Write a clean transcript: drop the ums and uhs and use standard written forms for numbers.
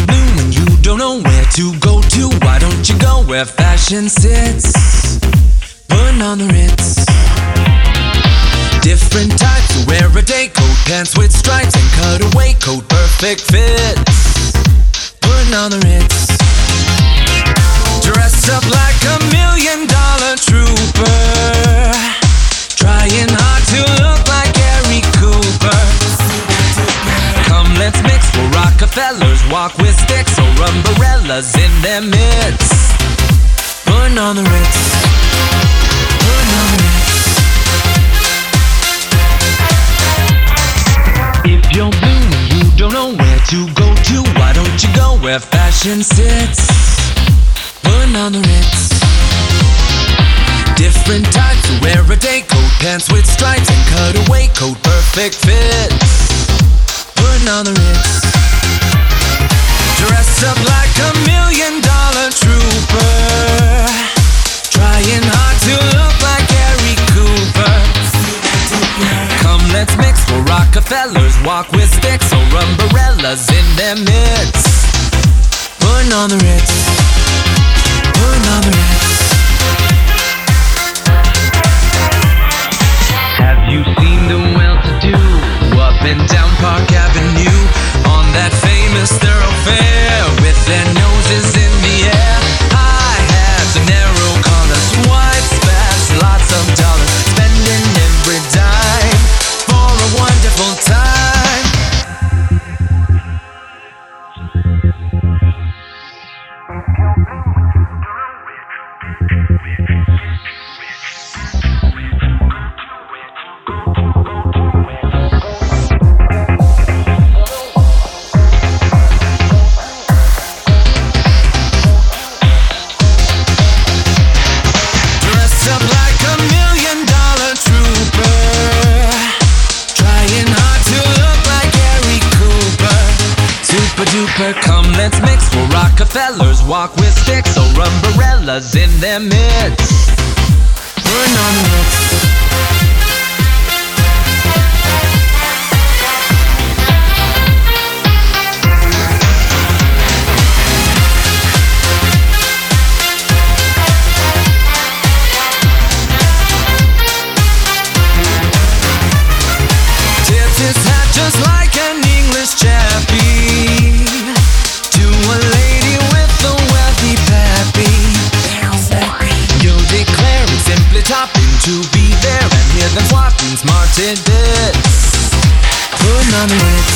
blue and you don't know where to go to, why don't you go where fashion sits? Putting on the Ritz. Different types to wear a day coat, pants with stripes and cutaway coat, perfect fits. Putting on the Ritz. Dressed up like $1 million trooper, trying hard to look like Gary Cooper. Come, let's mix. We're Rockefellers, walk with sticks or umbrellas in their midst. Putting on the Ritz. Putting on the Ritz. If you're blue and you don't know where to go to, why don't you go where fashion sits? Putting on the Ritz. Different types to wear a day coat, pants with stripes and cutaway coat, perfect fits. Putting on the Ritz. Dressed up like $1 million trooper, trying hard to look like Gary Cooper. Come, let's mix. We're Rockefellers, walk with sticks or umbrellas in their midst. Putting on the Ritz. Putting on the Ritz. Have you seen the well-to-do up and down Park Avenue on that famous thoroughfare with their noses in the air? High hats and narrow collars, wide spats, lots of dollars, spending every dime for a wonderful time. Come, let's mix. We're Rockefellers, walk with sticks or umbrellas in their midst. Putting on the Ritz. Tips his hat just like an English chappie to a lady with a wealthy pappy. You'll declare it's simply topping to be there and hear them swapping smart tidbits. Putting on the Ritz.